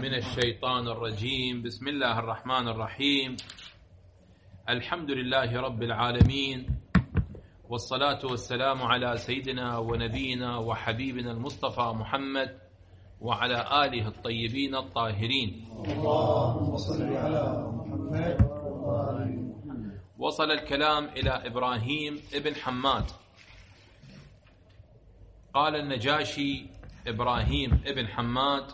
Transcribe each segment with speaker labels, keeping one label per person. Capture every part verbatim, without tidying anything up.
Speaker 1: من الشيطان الرجيم. بسم الله الرحمن الرحيم. الحمد لله رب العالمين، والصلاة والسلام على سيدنا ونبينا وحبيبنا المصطفى محمد وعلى آله الطيبين الطاهرين.
Speaker 2: اللهم صل على محمد.
Speaker 1: وصل الكلام إلى إبراهيم ابن حماد. قال النجاشي إبراهيم ابن حماد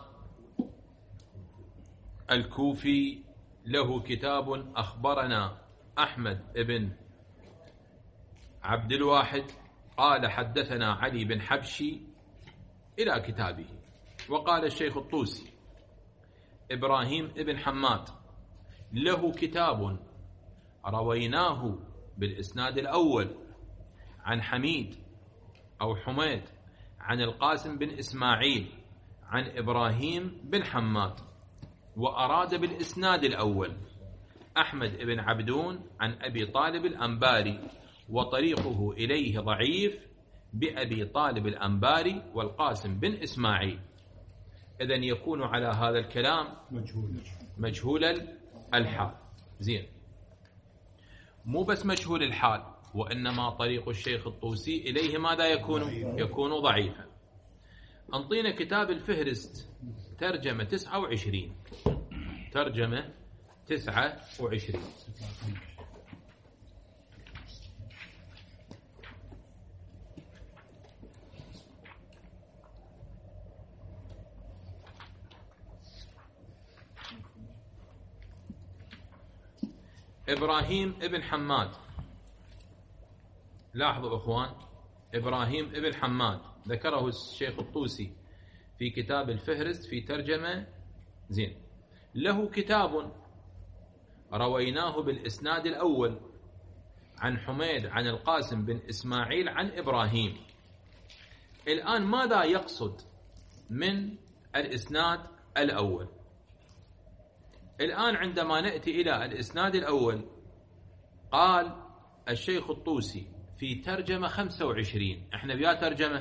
Speaker 1: الكوفي له كتاب أخبرنا أحمد ابن عبد الواحد قال حدثنا علي بن حبشي إلى كتابه. وقال الشيخ الطوسي إبراهيم ابن حماد له كتاب رويناه بالإسناد الأول عن حميد أو حميد عن القاسم بن إسماعيل عن إبراهيم بن حماد، وأراد بالإسناد الأول أحمد بن عبدون عن أبي طالب الأنباري، وطريقه إليه ضعيف بأبي طالب الأنباري والقاسم بن إسماعيل. إذن يكون على هذا الكلام مجهول مجهول الحال. زين، مو بس مجهول الحال، وإنما طريق الشيخ الطوسي إليه ماذا يكون؟ يكون ضعيفا. أنطينا كتاب الفهرست ترجمة تسعة وعشرين ترجمة تسعة وعشرين إبراهيم ابن حماد. لاحظوا أخوان، إبراهيم ابن حماد ذكره الشيخ الطوسي في كتاب الفهرست في ترجمة. زين، له كتاب رويناه بالإسناد الأول عن حميد عن القاسم بن إسماعيل عن إبراهيم. الآن ماذا يقصد من الإسناد الأول؟ الآن عندما نأتي إلى الإسناد الأول قال الشيخ الطوسي في ترجمة خمسة وعشرين. احنا بيا ترجمة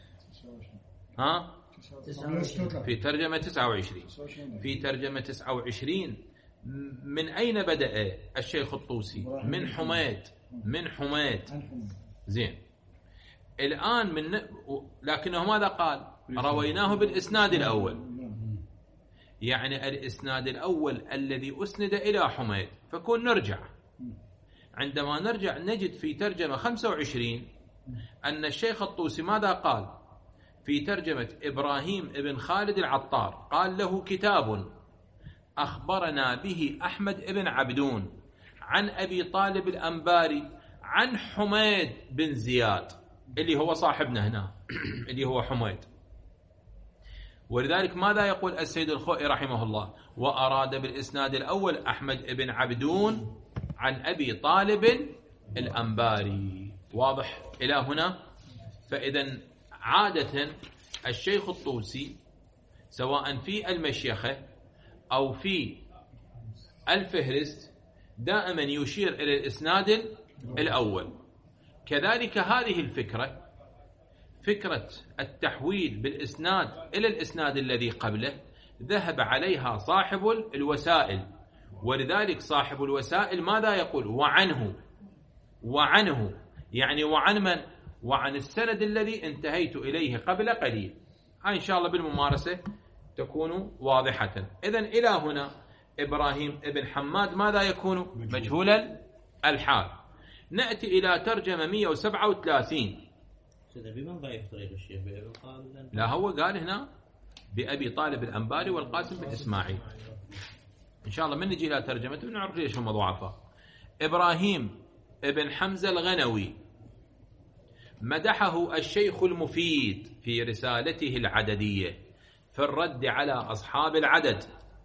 Speaker 1: ها في ترجمة تسعة وعشرين في ترجمة تسعة وعشرين من أين بدأ الشيخ الطوسي؟ من حميد من حميد زين، الآن من لكنه ماذا قال؟ رويناه بالإسناد الأول، يعني الإسناد الأول الذي أسند إلى حميد. فكون نرجع، عندما نرجع نجد في ترجمة خمسة وعشرين أن الشيخ الطوسي ماذا قال؟ في ترجمة إبراهيم ابن خالد العطار قال له كتاب أخبرنا به أحمد ابن عبدون عن أبي طالب الأنباري عن حميد بن زياد اللي هو صاحبنا هنا اللي هو حميد. ولذلك ماذا يقول السيد الخوئي رحمه الله؟ وأراد بالإسناد الأول أحمد ابن عبدون عن أبي طالب الأنباري. واضح إلى هنا؟ فإذا عادة الشيخ الطوسي سواء في المشيخة أو في الفهرست دائما يشير إلى الإسناد الأول. كذلك هذه الفكرة، فكرة التحويل بالإسناد إلى الإسناد الذي قبله، ذهب عليها صاحب الوسائل. ولذلك صاحب الوسائل ماذا يقول؟ وعنه وعنه يعني وعن من؟ وعن السند الذي انتهيت إليه قبل قليل. إن شاء الله بالممارسة تكون واضحة. إذن إلى هنا إبراهيم ابن حماد ماذا يكون؟ مجهول الحال. نأتي إلى ترجمة مئة وسبعة وثلاثين.
Speaker 3: بمن ضعيف طريق الشيخ بأبي طالب؟
Speaker 1: لا، هو قال هنا بأبي طالب الأنباري والقاسم بن إسماعيل. إن شاء الله من نجي إلى ترجمته نعرف ليش هم ضعفاء. إبراهيم ابن حمزة الغنوي مدحه الشيخ المفيد في رسالته العددية في الرد على أصحاب العدد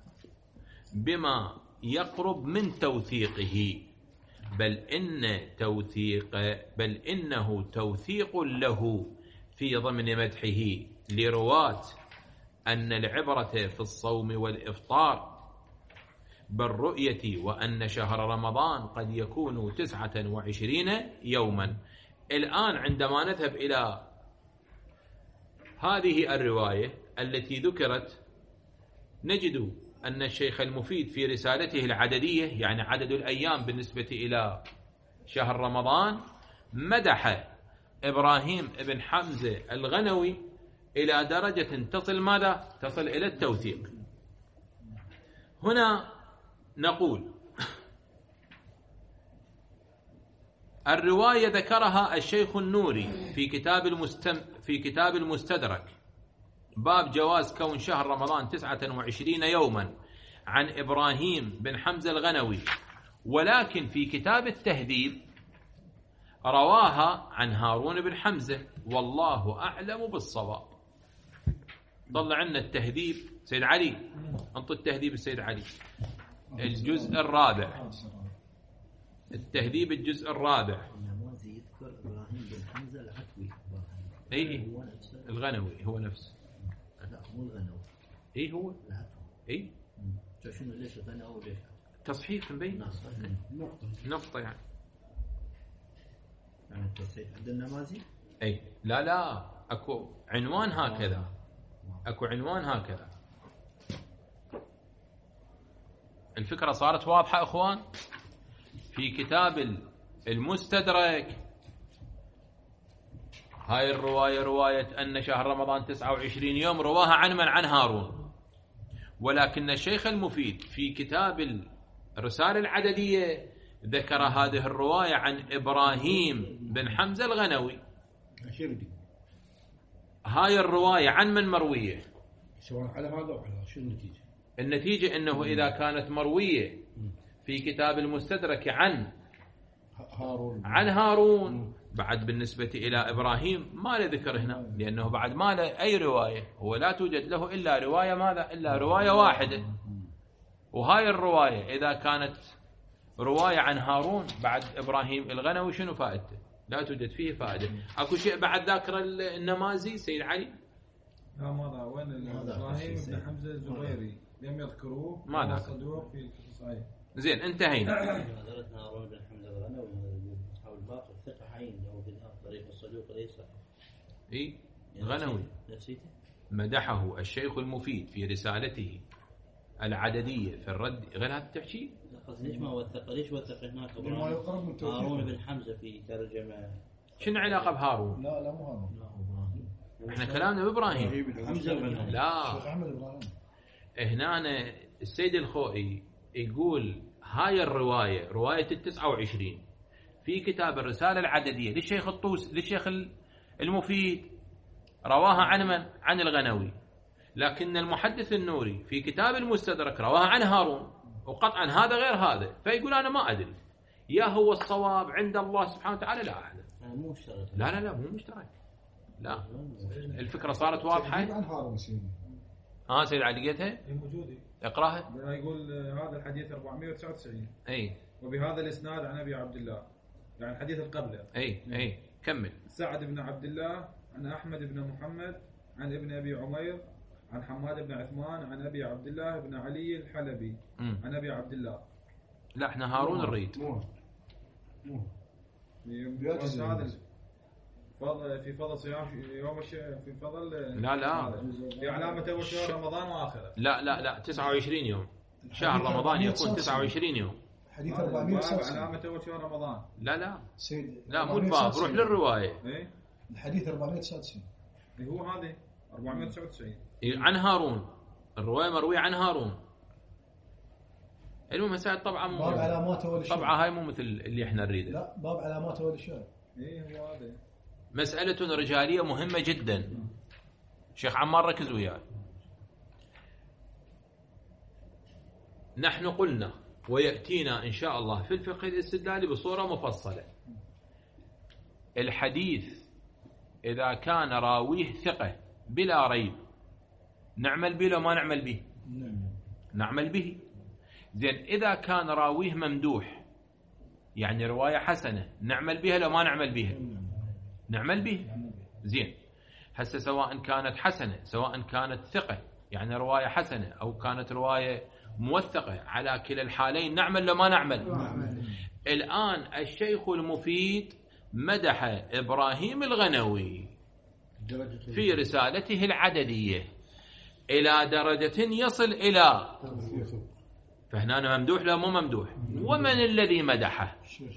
Speaker 1: بما يقرب من توثيقه، بل إن توثيق بل إنه توثيق له في ضمن مدحه لرواة أن العبرة في الصوم والإفطار بالرؤية، وأن شهر رمضان قد يكون تسعة وعشرين يوما. الآن عندما نذهب إلى هذه الرواية التي ذكرت نجد أن الشيخ المفيد في رسالته العددية، يعني عدد الأيام بالنسبة إلى شهر رمضان، مدح إبراهيم بن حمزة الغنوي إلى درجة تصل ماذا؟ تصل إلى التوثيق. هنا نقول الرواية ذكرها الشيخ النوري في كتاب المستم في كتاب المستدرك، باب جواز كون شهر رمضان تسعة وعشرين يوما، عن إبراهيم بن حمزة الغنوي، ولكن في كتاب التهذيب رواها عن هارون بن حمزة، والله أعلم بالصواب. طلع عنا التهذيب سيد علي، انطي التهذيب السيد علي الجزء الرابع، التهذيب الجزء الرابع.
Speaker 3: النمازي يذكر إبراهيم بن حمزة العتوي.
Speaker 1: اي الغنوي هو نفسه.
Speaker 3: لا مو الغنوي.
Speaker 1: اي هو
Speaker 3: العتوي.
Speaker 1: اي
Speaker 3: شنو ليش الغنوي وليش
Speaker 1: تصحيح مبين نقطة يعني.
Speaker 3: يعني التصحيح عند النمازي؟
Speaker 1: اي لا لا اكو عنوان هكذا، اكو عنوان هكذا. الفكرة صارت واضحة اخوان. في كتاب المستدرك هاي الرواية رواية أن شهر رمضان تسعة وعشرين يوم، رواها عن من؟ عن هارون. ولكن الشيخ المفيد في كتاب الرسالة العددية ذكر هذه الرواية عن إبراهيم بن حمزة الغنوي. هاي الرواية عن من مروية؟
Speaker 2: سواء على هذا أو على شو النتيجة؟
Speaker 1: النتيجة أنه إذا كانت مروية في كتاب المستدرك عن
Speaker 2: هارون
Speaker 1: عن هارون، بعد بالنسبة إلى إبراهيم ما له ذكر هنا، لأنه بعد ما له أي رواية، هو لا توجد له إلا رواية ماذا؟ إلا رواية واحدة. وهاي الرواية إذا كانت رواية عن هارون بعد إبراهيم الغنوي شنو فائدته؟ لا توجد فيه فائدة. أكو شيء بعد ذاكر النمازي سيد علي؟
Speaker 4: لا ماذا وين إبراهيم بن حمزة الزبيري لم يذكروه،
Speaker 1: ما ذاك
Speaker 4: صدوق في القصص.
Speaker 1: زين انتهينا.
Speaker 3: ذكرت هارون بن حمزة الغنوي أصحاب الباقي الثقة عين لو بناء طريق الصدوق ليس.
Speaker 1: إيه غنوي مدحه الشيخ المفيد في رسالته العددية في الرد. غير هذا التحكي
Speaker 3: ليش ما وثق؟ ليش وثق هناك هارون بن حمزة في ترجمة؟
Speaker 1: شنو علاقة بهارون؟
Speaker 2: لا لا مو هارون،
Speaker 3: لا إبراهيم.
Speaker 1: احنا كلامنا بإبراهيم.
Speaker 3: حمزة
Speaker 1: لا هنا السيد الخوئي يقول هاي الرواية رواية التسعة وعشرين في كتاب الرسالة العددية للشيخ الطوس للشيخ المفيد، رواها عن من؟ عن الغنوي. لكن المحدث النوري في كتاب المستدرك رواها عن هارون، وقطعا هذا غير هذا. فيقول أنا ما أدري يا هو الصواب عند الله سبحانه وتعالى لا أعلم.
Speaker 3: مو مشترك.
Speaker 1: لا لا لا مو مشترك. لا الفكرة صارت واضحة.
Speaker 2: عن هارون سيدي.
Speaker 1: ها سيد علي لقيتها؟
Speaker 4: هي موجودة.
Speaker 1: اقراها.
Speaker 4: يقول هذا الحديث أربعمائة وتسعة وتسعين.
Speaker 1: اي.
Speaker 4: وبهذا الاسناد عن ابي عبد الله، يعني الحديث القبله.
Speaker 1: اي اي كمل.
Speaker 4: سعد بن عبد الله عن احمد بن محمد عن ابن ابي عمير عن حماد بن عثمان عن ابي عبد الله بن علي الحلبي
Speaker 1: م.
Speaker 4: عن ابي عبد الله.
Speaker 1: لا احنا هارون نريد.
Speaker 2: مو مو
Speaker 4: في فضل في فضل صيام يوم الش في فضل.
Speaker 1: لا لا
Speaker 4: في علامة أول شهر رمضان وآخره.
Speaker 1: لا لا لا تسعة وعشرين يوم. شهر رمضان يكون تسعة وعشرين يوم.
Speaker 2: حديث أربعمائة وتسعة وتسعين.
Speaker 4: علامة أول شهر رمضان.
Speaker 1: لا لا
Speaker 2: سيد
Speaker 1: لا مو الباب، روح للرواية.
Speaker 4: إيه
Speaker 2: الحديث أربعمائة وتسعة وتسعين.
Speaker 4: هو هذه أربعمائة وتسعة وتسعين.
Speaker 1: عن هارون، الرواية مروية عن هارون. المهم مسائل طبعا مو
Speaker 2: باب علامات أول الشهر.
Speaker 1: طبعا هاي مو مثل اللي احنا نريده.
Speaker 2: لا باب علامات أول الشهر.
Speaker 4: إيه هو هذا.
Speaker 1: مسألة رجالية مهمة جدا. شيخ عمار ركز وياي. نحن قلنا ويأتينا إن شاء الله في الفقه الاستدلالي بصورة مفصلة، الحديث إذا كان راويه ثقة بلا ريب نعمل به لو ما نعمل به؟ نعمل به. زين إذا كان راويه ممدوح يعني رواية حسنة نعمل بها لو ما نعمل بها؟ نعمل به. زين هسه سواء كانت حسنة سواء كانت ثقة يعني رواية حسنة أو كانت رواية موثقة، على كلا الحالين نعمل لو ما نعمل؟ نعمل. الآن الشيخ المفيد مدح إبراهيم الغنوي في رسالته العددية إلى درجة يصل إلى، فهنا ممدوح لا مو ممدوح. ومن الذي مدحه؟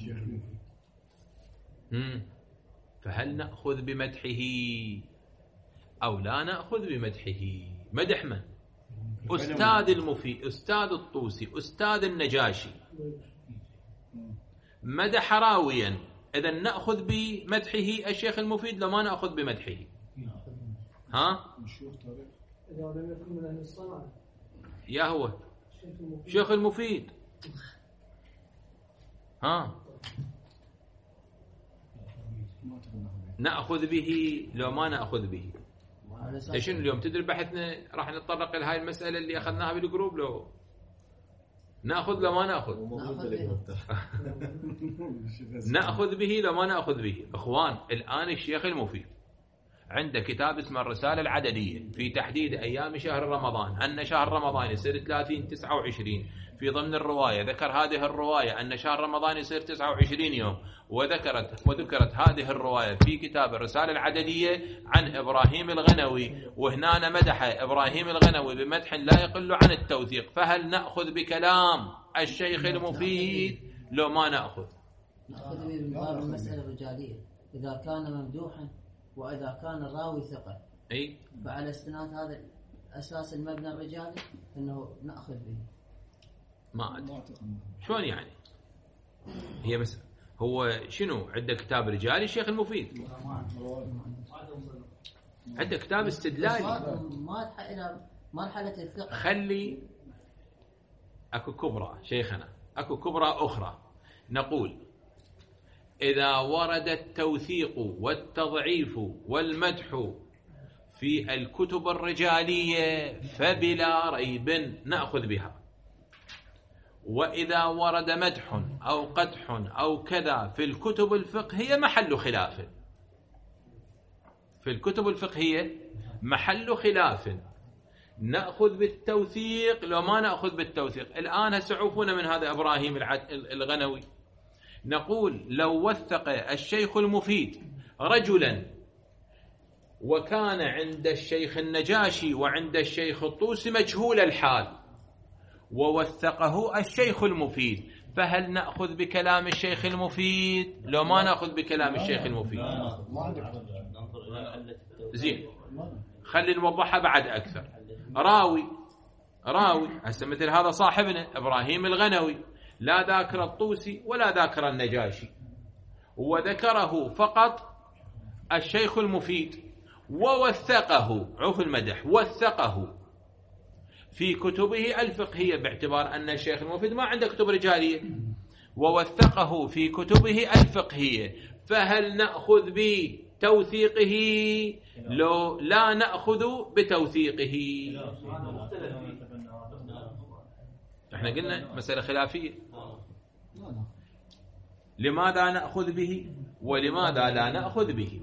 Speaker 1: فهل نأخذ بمدحه أو لا نأخذ بمدحه؟ مدح من؟ أستاذ المفيد، أستاذ الطوسي، أستاذ النجاشي، مدح راويا، إذا نأخذ بمدحه الشيخ المفيد لو ما نأخذ بمدحه؟ ها؟
Speaker 5: إذا لم يكن من أهل الصنعة
Speaker 1: يا هو شيخ المفيد. ها؟ نأخذ به لو ما نأخذ به؟ شنو اليوم تدري بحثنا راح نتطرق إلى هاي المسألة اللي أخذناها بالجروب، لو نأخذ لو ما نأخذ؟ نأخذ به لو ما نأخذ به. إخوان الآن الشيخ المفيد عنده كتاب اسمه الرسالة العددية في تحديد أيام شهر رمضان، أن شهر رمضان يصير ثلاثين تسعة وعشرين. في ضمن الرواية ذكر هذه الرواية أن شهر رمضان يصير تسعة وعشرين يوم، وذكرت وذكرت هذه الرواية في كتاب الرسالة العددية عن إبراهيم الغنوي، وهنا مدح إبراهيم الغنوي بمدح لا يقل عن التوثيق. فهل نأخذ بكلام الشيخ المفيد لو ما نأخذ؟
Speaker 6: نأخذ من باب المسألة الرجالية إذا كان ممدوحا وإذا كان الراوي ثقة.
Speaker 1: أي
Speaker 6: فعلى استناد هذا أساس المبنى الرجالي أنه نأخذ به.
Speaker 1: ما أدري شلون يعني، هي مسألة هو شنو عنده كتاب رجالي الشيخ المفيد، عنده كتاب استدلالي
Speaker 6: ما إلى مرحلة الثقة.
Speaker 1: خلي أكو كبرى شيخنا، أكو كبرى أخرى. نقول إذا ورد التوثيق والتضعيف والمدح في الكتب الرجالية فبلا ريب نأخذ بها، وإذا ورد مدح أو قدح أو كذا في الكتب الفقهية محل خلاف. في الكتب الفقهية محل خلاف، نأخذ بالتوثيق لو ما نأخذ بالتوثيق. الآن سعوفنا من هذا إبراهيم الغنوي، نقول لو وثق الشيخ المفيد رجلا وكان عند الشيخ النجاشي وعند الشيخ الطوسي مجهول الحال ووثقه الشيخ المفيد، فهل نأخذ بكلام الشيخ المفيد لو ما نأخذ بكلام الشيخ المفيد؟ زين، خلي نوضحها بعد أكثر. راوي راوي هسه مثل هذا صاحبنا إبراهيم الغنوي لا ذاكر الطوسي ولا ذاكر النجاشي، وذكره فقط الشيخ المفيد ووثقه، عوف المدح، وثقه في كتبه الفقهية، باعتبار أن الشيخ المفيد ما عنده كتب رجالية، ووثقه في كتبه الفقهية. فهل نأخذ بتوثيقه لو لا نأخذ بتوثيقه؟ احنا قلنا مسألة خلافية، لماذا نأخذ به ولماذا لا نأخذ به؟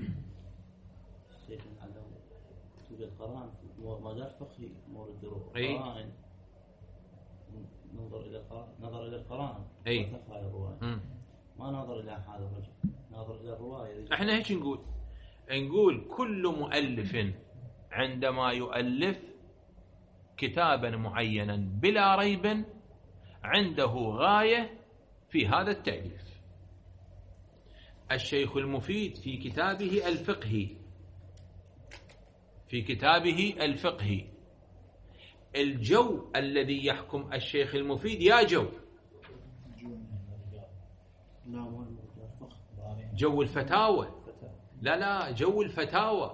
Speaker 3: مجال فقهي مورد القرائن، ننظر الى القرائن، نظر الى القرائن
Speaker 1: اي
Speaker 3: ما نظر الى هذا الرجل، نظر الى الروايه.
Speaker 1: احنا هيك نقول نقول كل مؤلف عندما يؤلف كتابا معينا بلا ريب عنده غايه في هذا التأليف. الشيخ المفيد في كتابه الفقهي في كتابه الفقهي الجو الذي يحكم الشيخ المفيد يا جو جو الفتاوى، لا لا جو الفتاوى،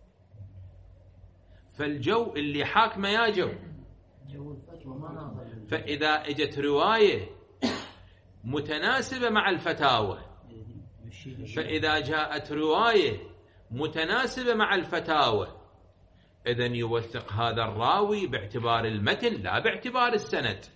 Speaker 1: فالجو اللي حاكمه يا جو. فإذا اجت رواية متناسبة مع الفتاوى، فإذا جاءت رواية متناسبة مع الفتاوى إذن يوثق هذا الراوي باعتبار المتن لا باعتبار السند،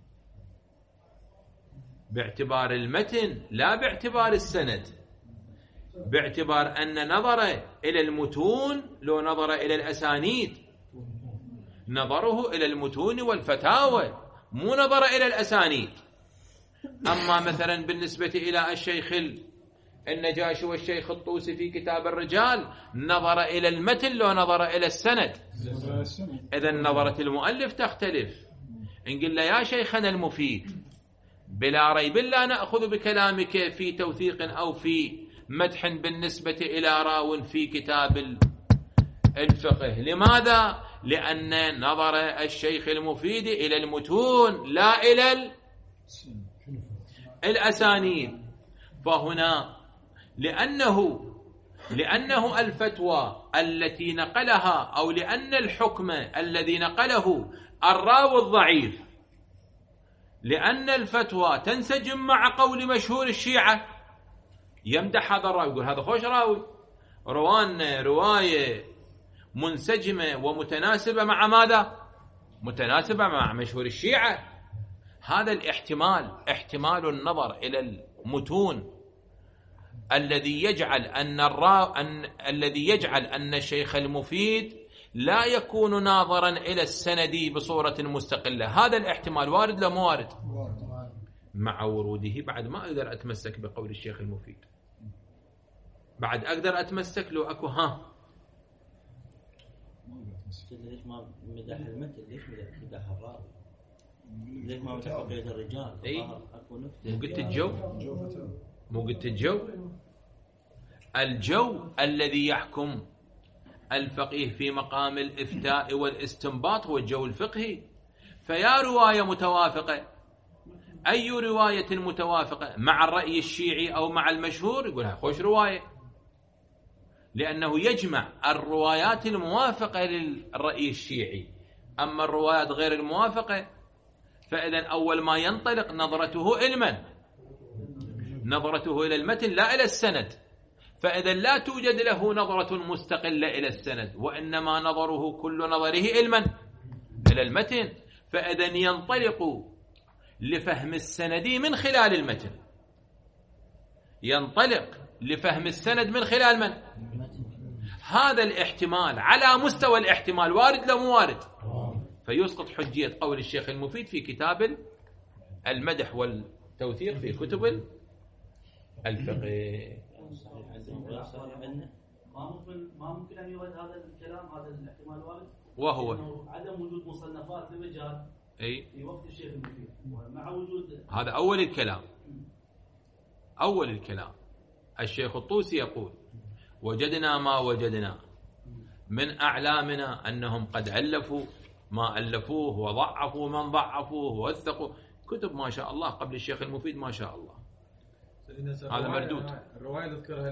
Speaker 1: باعتبار المتن لا باعتبار السند، باعتبار أن نظر إلى المتون لو نظر إلى الأسانيد، نظره إلى المتون والفتاوى مو نظر إلى الأسانيد. أما مثلا بالنسبة إلى الشيخ النجاشي والشيخ الطوسي في كتاب الرجال نظر إلى المتن لو نظر إلى السند. إذا نظرة المؤلف تختلف. إن قلنا يا شيخنا المفيد بلا ريب لا نأخذ بكلامك في توثيق أو في مدح بالنسبة إلى راو في كتاب الفقه. لماذا؟ لأن نظر الشيخ المفيد إلى المتون لا إلى الأسانيد. فهنا لأنه لأنه الفتوى التي نقلها أو لأن الحكم الذي نقله الراوي الضعيف، لأن الفتوى تنسجم مع قول مشهور الشيعة، يمدح هذا الراوي يقول هذا خوش راوي، روان رواية منسجمة ومتناسبة مع ماذا؟ متناسبة مع مشهور الشيعة. هذا الاحتمال احتمال النظر إلى المتون الذي يجعل أن الراو أن الذي يجعل أن الشيخ المفيد لا يكون ناظرا إلى السند بصورة مستقلة. هذا الاحتمال وارد لا مو وارد؟ مع وروده بعد ما أقدر أتمسك بقول الشيخ المفيد، بعد أقدر أتمسك لو أكو ها
Speaker 3: ليش ما مدح المتن؟ ليش مدح الراوي؟ ليش ما مدح بقية الرجال؟
Speaker 1: اي مو قلت الجو مو قلت الجو الجو الذي يحكم الفقيه في مقام الإفتاء والاستنباط هو الجو الفقهي. فيا رواية متوافقة، أي رواية متوافقة مع الرأي الشيعي أو مع المشهور يقولها خوش رواية، لأنه يجمع الروايات الموافقة للرأي الشيعي. أما الروايات غير الموافقة فإذا أول ما ينطلق نظرته إلى من؟ نظرته إلى المتن لا إلى السند. فإذا لا توجد له نظرة مستقلة إلى السند، وإنما نظره كل نظره إلى من؟ إلى المتن. فإذا ينطلق لفهم السند من خلال المتن، ينطلق لفهم السند من خلال من؟ هذا الاحتمال على مستوى الاحتمال وارد لا مو وارد؟ فيسقط حجية قول الشيخ المفيد في كتاب المدح والتوثيق في كتب الفقه.
Speaker 7: ما ممكن ما ممكن ان يرد هذا الكلام، هذا الاحتمال وارد،
Speaker 1: وهو
Speaker 7: عدم وجود مصنفات للرجال
Speaker 1: اي
Speaker 7: في وقت الشيخ المفيد مع وجود.
Speaker 1: هذا اول الكلام. اول الكلام الشيخ الطوسي يقول وجدنا ما وجدنا من اعلامنا انهم قد الفوا ما الفوه وضعفوا من ضعفوه ووثقوا كتب ما شاء الله قبل الشيخ المفيد ما شاء الله. هذا مردود.
Speaker 4: الرواية اللي يذكرها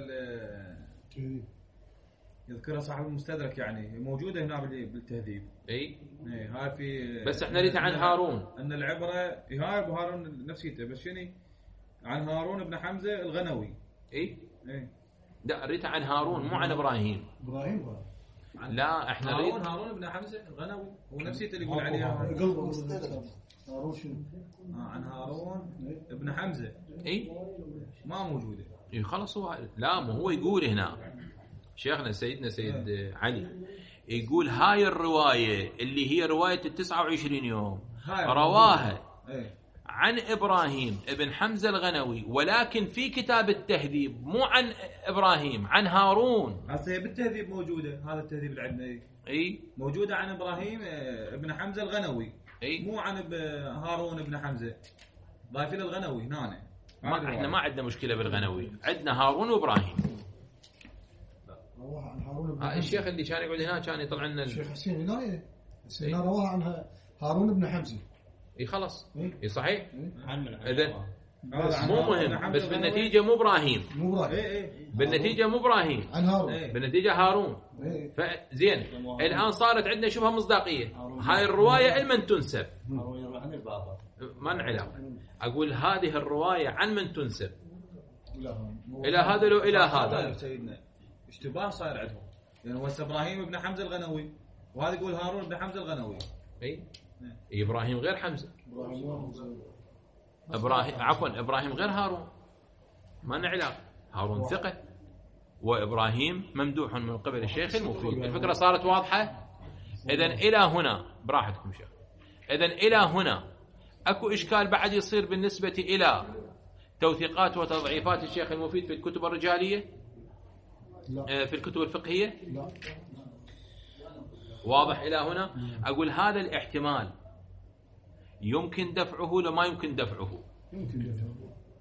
Speaker 4: يذكرها صاحب المستدرك يعني موجودة هنا بالتهذيب.
Speaker 1: اي
Speaker 4: اي هاي في
Speaker 1: بس احنا ريت عن هارون
Speaker 4: ان العبرة هاي ابو هارون نفسيته، بس شنو عن هارون بن حمزة الغنوي.
Speaker 1: اي
Speaker 4: اي
Speaker 1: لا ريت عن هارون مو عن ابراهيم.
Speaker 2: ابراهيم
Speaker 1: لا احنا
Speaker 4: هارون ريت هارون بن حمزة الغنوي هو نفسيته اللي يقول عليها
Speaker 2: قلبه هارون شنو؟
Speaker 4: آه عن هارون ابن حمزة.
Speaker 1: اي
Speaker 4: ما موجودة.
Speaker 1: اي خلاص هو لا مو هو يقول هنا شيخنا سيدنا سيد علي يقول هاي الرواية اللي هي رواية التسعة وعشرين يوم رواها عن إبراهيم ابن حمزة الغنوي، ولكن في كتاب التهذيب مو عن إبراهيم عن هارون.
Speaker 4: هسه بالتهذيب موجودة، هذا التهذيب اللي عندنا
Speaker 1: اي
Speaker 4: موجودة عن إبراهيم ابن حمزة الغنوي.
Speaker 1: اي
Speaker 4: مو عن هارون ابن حمزة، ضايفين الغنوي هنا.
Speaker 1: ما احنا ما عندنا مشكلة بالغنوي، عندنا هارون وإبراهيم.
Speaker 2: رواه عن هارون بن
Speaker 1: آه الشيخ اللي كان يقعد هنا كان يطلع لنا
Speaker 2: الشيخ حسين هنا هنا رواه عنها هارون بن حمزة.
Speaker 1: اي خلاص اي صحيح.
Speaker 3: عن من
Speaker 1: اذا مو مهم، بس بالنتيجة مو إبراهيم.
Speaker 2: مو إبراهيم.
Speaker 4: اي اي
Speaker 1: بالنتيجة مو إبراهيم
Speaker 2: عن هارون.
Speaker 1: بالنتيجة هارون. فزين الآن صارت عندنا شبه مصداقية. هاي الرواية لمن تنسب؟
Speaker 3: هارون يروي عن البابا.
Speaker 1: ما نعلم. أقول هذه الرواية عن من تنسب؟
Speaker 2: لا
Speaker 1: إلى هذا لو إلى هذا.
Speaker 4: سيدنا اشتباه صاير عندهم، يعني هو ابراهيم بن حمزة الغنوي وهذا يقول هارون بن حمزة الغنوي.
Speaker 1: اي ابراهيم غير حمزة. ابراهيم عفوا ابراهيم غير هارون، ما نعلم. هارون ثقة وابراهيم ممدوح من قبل الشيخ المفيد. الفكرة صارت واضحة. اذا الى هنا براحتكم شيخ. اذا الى هنا اكو اشكال بعد يصير بالنسبة الى توثيقات وتضعيفات الشيخ المفيد في الكتب الرجالية؟
Speaker 2: لا.
Speaker 1: في الكتب الفقهية؟
Speaker 2: لا.
Speaker 1: واضح إلى هنا؟ أقول هذا الاحتمال يمكن دفعه لما يمكن دفعه.
Speaker 2: يمكن دفعه.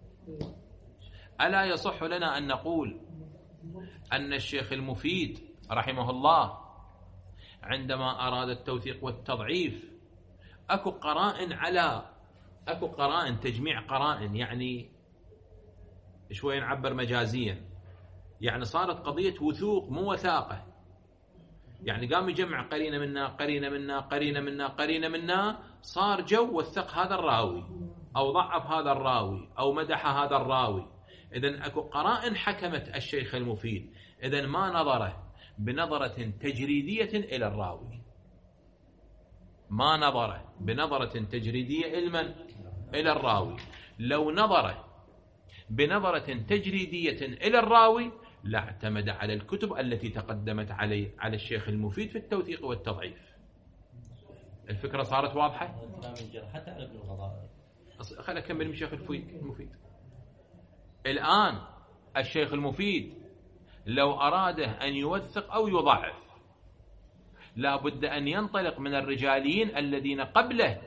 Speaker 1: ألا يصح لنا أن نقول أن الشيخ المفيد رحمه الله عندما أراد التوثيق والتضعيف أكو قرائن على أكو قرائن تجميع قرائن، يعني شوي نعبر مجازيا، يعني صارت قضية وثوق مو وثاقة، يعني قام يجمع قرينة منا قرينة منا قرينة منا قرينة منا، صار جو وثق هذا الراوي أو ضعف هذا الراوي أو مدح هذا الراوي. إذن أكو قرائن حكمت الشيخ المفيد، إذن ما نظره بنظرة تجريدية إلى الراوي، ما نظره بنظرة تجريدية علما إلى الراوي. لو نظره بنظرة تجريدية إلى الراوي لاعتمد على الكتب التي تقدمت علي على الشيخ المفيد في التوثيق والتضعيف. الفكرة صارت واضحة؟
Speaker 3: حتى على ابن القضاء.
Speaker 1: خلينا أكمل من الشيخ المفيد. الآن الشيخ المفيد لو أراده أن يوثق أو يضعف لا بد أن ينطلق من الرجاليين الذين قبله،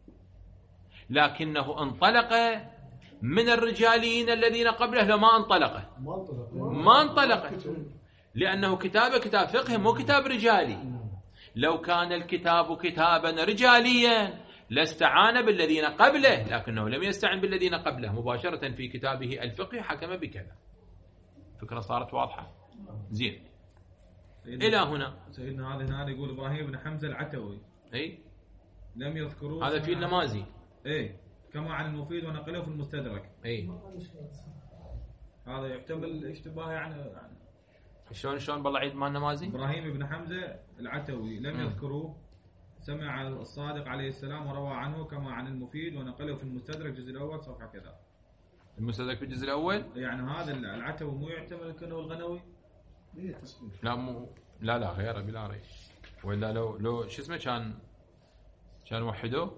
Speaker 1: لكنه انطلق من الرجاليين الذين قبله لما انطلق ما انطلق لأنه كتابه كتاب فقه مو كتاب رجالي. لو كان الكتاب كتابا رجاليا لاستعان بالذين قبله، لكنه لم يستعن بالذين قبله، مباشرة في كتابه الفقه حكم بكذا. فكرة صارت واضحة؟ زين. إلى هنا
Speaker 4: سيدنا هذا هنا يقول إبراهيم بن حمزة العتوي
Speaker 1: أي
Speaker 4: لم يذكروه،
Speaker 1: هذا في النمازي
Speaker 4: إيه كما عن المفيد ونقله في المستدرك.
Speaker 1: أي
Speaker 4: هذا يحتمل اشتباه يعني, يعني
Speaker 1: شلون شلون بالله عيد مال النمازي.
Speaker 4: إبراهيم بن حمزة العتوي لم م. يذكروه، سمع الصادق عليه السلام وروى عنه كما عن المفيد ونقله في المستدرك الجزء الأول صفحة كذا.
Speaker 1: المستدرك في الجزء الأول
Speaker 4: يعني هذا العتوي مو يحتمل كأنه الغنوي؟
Speaker 1: لا مو لا لا غيره بلا ريش، ولا لو لو شو اسمه كان كان وحده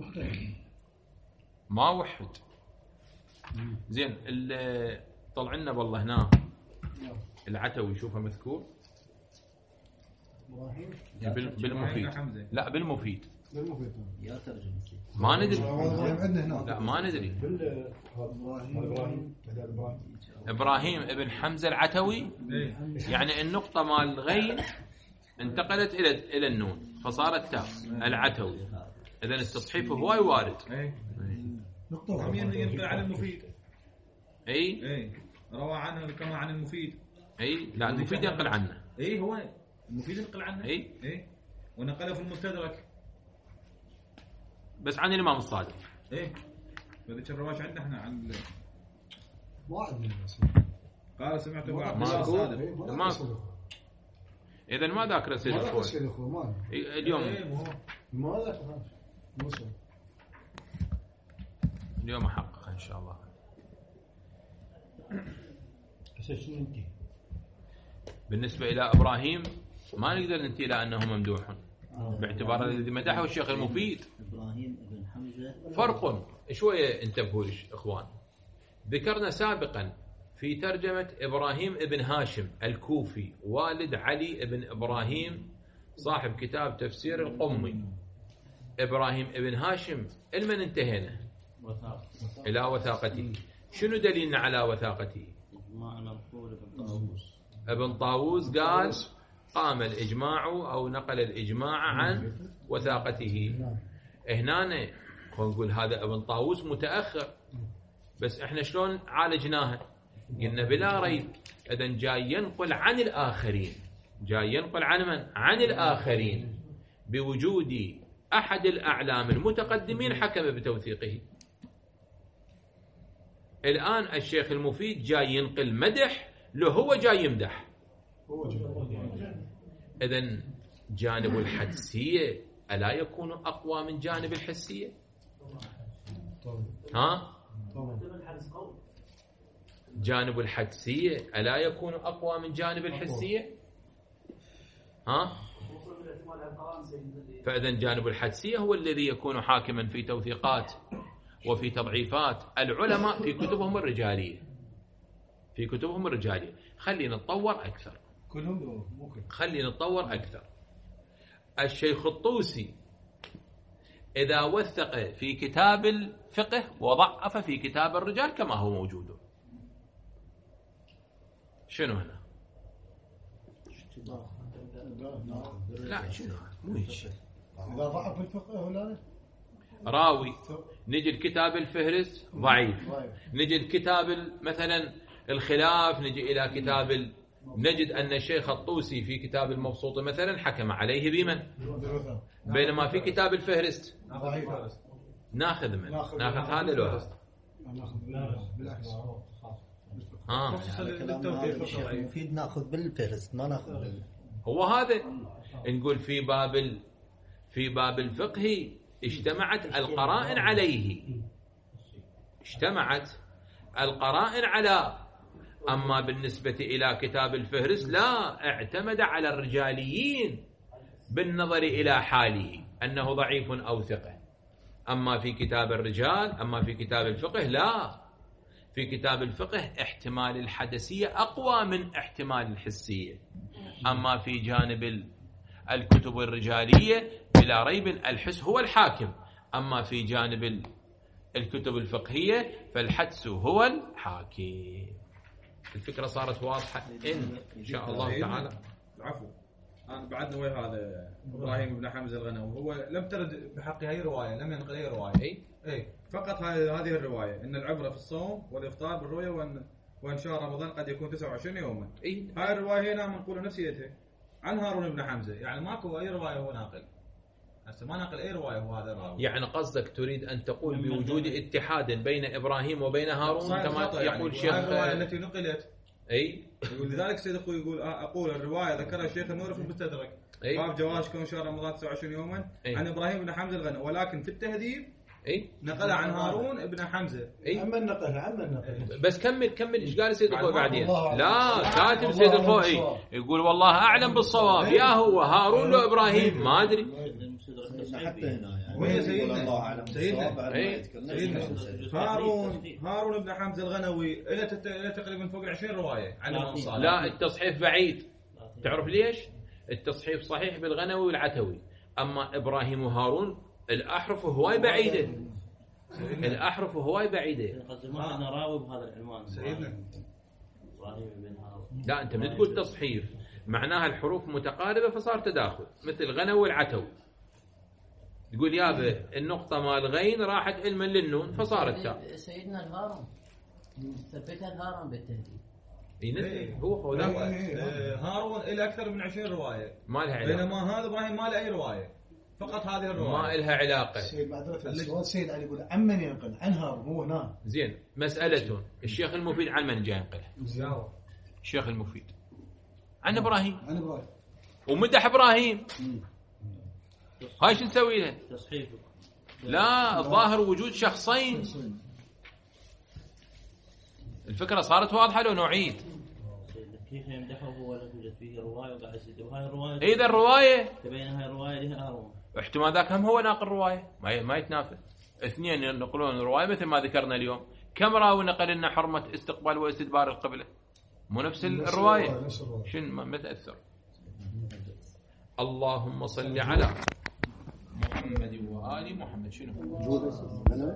Speaker 1: ما وحد. زين اللي طلع لنا والله هنا العتوي شوفه مذكور بالمفيد. لا بالمفيد
Speaker 3: يا ترجمة
Speaker 1: ما ندري. لا ما ندري. إبراهيم ابن حمزة العتوي يعني النقطة مال الغين انتقلت إلى إلى النون فصارت تاء العتوي. إذن التصحيف هواي وارد.
Speaker 4: نقطة ينقل عن المفيد.
Speaker 1: أي
Speaker 4: أي روى عنه كما عن المفيد.
Speaker 1: أي لا المفيد ينقل عنه.
Speaker 4: أي هو المفيد ينقل عنه.
Speaker 1: أي
Speaker 4: أي ونقله في المستدرك
Speaker 1: بس عن الإمام الصادق.
Speaker 4: إيه فذيك الرواية عندنا إحنا عن
Speaker 2: ما عندنا.
Speaker 4: قال سمعت أبو عبد
Speaker 1: الله
Speaker 4: الصادق
Speaker 1: ما إذا ما ذاكر سيد
Speaker 2: الأخوة
Speaker 1: اليوم
Speaker 2: ما ذاكر موسى
Speaker 1: اليوم أحقق إن شاء الله. بالنسبة إلى إبراهيم ما نقدر ننتهي إلى أنه ممدوح باعتبار الذي مدحه الشيخ المفيد.
Speaker 3: إبراهيم بن حمزة
Speaker 1: فرق شوية انتبهوا إخوان. ذكرنا سابقا في ترجمة إبراهيم ابن هاشم الكوفي والد علي ابن إبراهيم صاحب كتاب تفسير القمي. إبراهيم ابن هاشم المن انتهينا إلى وثاقته. شنو دليلنا على وثاقته؟ ابن طاووس قال قام الإجماع أو نقل الإجماع عن وثاقته. هنا نقول هذا ابن طاووس متأخر، بس احنا شلون عالجناها؟ قلنا بلا ريب إذن جاي ينقل عن الآخرين، جاي ينقل عن من؟ عن الآخرين بوجود أحد الأعلام المتقدمين حكم بتوثيقه. الآن الشيخ المفيد جاي ينقل مدح له هو جاي يمدح. إذن جانب الحدسية ألا يكون أقوى من جانب الحسية؟ ها؟ جانب الحدسية ألا يكون أقوى من جانب الحسية؟ ها؟ فإذن جانب الحدسية هو الذي يكون حاكما في توثيقات وفي تضعيفات العلماء في كتبهم الرجالية في كتبهم الرجالية خلينا نتطور أكثر
Speaker 2: كلهم ممكن
Speaker 1: خلينا نتطور أكثر. الشيخ الطوسي إذا وثق في كتاب الفقه وضعف في كتاب الرجال كما هو موجود. شنو هنا؟ لا شنو مو هيك.
Speaker 2: إذا ضعف الفقه ولا
Speaker 1: راوي نجي الكتاب الفهرس ضعيف، نجي الكتاب مثلا الخلاف، نجي إلى كتاب ال... نجد أن الشيخ الطوسي في كتاب المبسوط مثلا حكم عليه بمن؟ بينما في كتاب الفهرست ناخذ من ناخذ هذا لو هذا
Speaker 2: بالعكس.
Speaker 1: اه
Speaker 8: مفيد ناخذ بالفهرست ما ناخذ بال...
Speaker 1: هو هذا نقول في باب ال... في باب الفقه اجتمعت القرائن عليه، اجتمعت القرائن على. أما بالنسبة إلى كتاب الفهرس لا، اعتمد على الرجاليين بالنظر إلى حاله أنه ضعيف أو ثقة. أما في كتاب الرجال أما في كتاب الفقه لا، في كتاب الفقه احتمال الحدسية أقوى من احتمال الحسية. أما في جانب الكتب الرجالية بلا ريب الحس هو الحاكم، أما في جانب الكتب الفقهية فالحدس هو الحاكم. الفكرة صارت واضحة إن إن شاء الله تعالى.
Speaker 4: العفو، أنا بعدنا ويا هذا إبراهيم بن حمزة الغنوي، هو لم ترد بحق هاي الرواية، لم ينقل أي رواية.
Speaker 1: أي
Speaker 4: أي فقط هذه هذه الرواية إن العبرة في الصوم والإفطار بالرؤية، وأن وإن شهر رمضان قد يكون تسعة وعشرين يوما.
Speaker 1: أي
Speaker 4: هاي الرواية هنا منقولة نفسيتها عن هارون بن حمزة، يعني ماكو أي رواية هو ناقل. هسه ما ناقل أي رواية هو هذا الراوي.
Speaker 1: يعني قصدك تريد أن تقول بوجود اتحاد بين إبراهيم وبين هارون كما يقول
Speaker 4: يعني
Speaker 1: الشيخ
Speaker 4: الرواية التي نقلت.
Speaker 1: أي
Speaker 4: ولذلك سيد أخوي يقول أقول الرواية ذكرها الشيخ النوري في المستدرك باب جواز كون شهر رمضان تسعة وعشرين يوما أي. عن إبراهيم بن حمزة الغنوي، ولكن في التهذيب
Speaker 1: أي
Speaker 4: نقلها عن هارون بن حمزة.
Speaker 1: أي
Speaker 2: عم النقل عم النقل
Speaker 1: بس كمل كمل إيش قال سيد أخوي بعدين؟ لا كاتب سيد أخوي يقول والله أعلم بالصواب، يا هو هارون لو إبراهيم ما أدري.
Speaker 8: حتى هنا يعني
Speaker 4: وهي سيدنا
Speaker 8: الله اعلم
Speaker 4: سيدنا
Speaker 1: أي.
Speaker 4: هارون هارون بن حمزة الغنوي إلى تقريبا فوق عشرين رواية عن الأنصار.
Speaker 1: لا التصحيف بعيد، تعرف ليش؟ التصحيف صحيح بالغنوي والعتوي، أما إبراهيم وهارون الأحرف هواي بعيدة، الأحرف هواي بعيدة.
Speaker 3: ما أنا راوي بهذا العنوان
Speaker 4: سيدنا
Speaker 3: إبراهيم بن هارون.
Speaker 1: لا أنت من تقول تصحيف معناها الحروف متقاربة فصار تداخل، مثل غنوي والعتوي تقول يابا النقطة مال غين راحت علما للنون فصارت تاء.
Speaker 6: سيدنا الهارون ثبتها الهارون بالتهذيب.
Speaker 1: اي هو هو
Speaker 4: هارون إلى أكثر من عشرين رواية
Speaker 1: ما لها علاقة،
Speaker 4: بينما هذا إبراهيم ما له أي رواية، فقط هذه الرواية
Speaker 1: ما لها علاقة.
Speaker 2: سيد معذرة السؤال سيد علي يقول عمن ينقل عن هارون هو هنا.
Speaker 1: زين مسألة الشيخ المفيد عن من جاي ينقلها؟ الشيخ المفيد عن إبراهيم،
Speaker 2: عن إبراهيم
Speaker 1: ومدح إبراهيم. هاي شو نسوي لها؟
Speaker 3: تصحيف
Speaker 1: لا الظاهر وجود شخصين. الفكرة صارت واضحة لو نعيد.
Speaker 3: كيف يمدحه هو لا توجد فيه رواية وقاعد يسيد وهاي الرواية
Speaker 1: إذا الرواية
Speaker 3: تبين هاي الرواية لها هارون
Speaker 1: احتمال ذاك هم هو ناقل رواية ما ما يتنافى. اثنين ينقلون رواية مثل ما ذكرنا اليوم. كم راوي نقل لنا حرمة استقبال واستدبار القبلة؟ مو نفس الرواية؟ شن ما تأثر. اللهم صل على محمد وآل محمد. شنو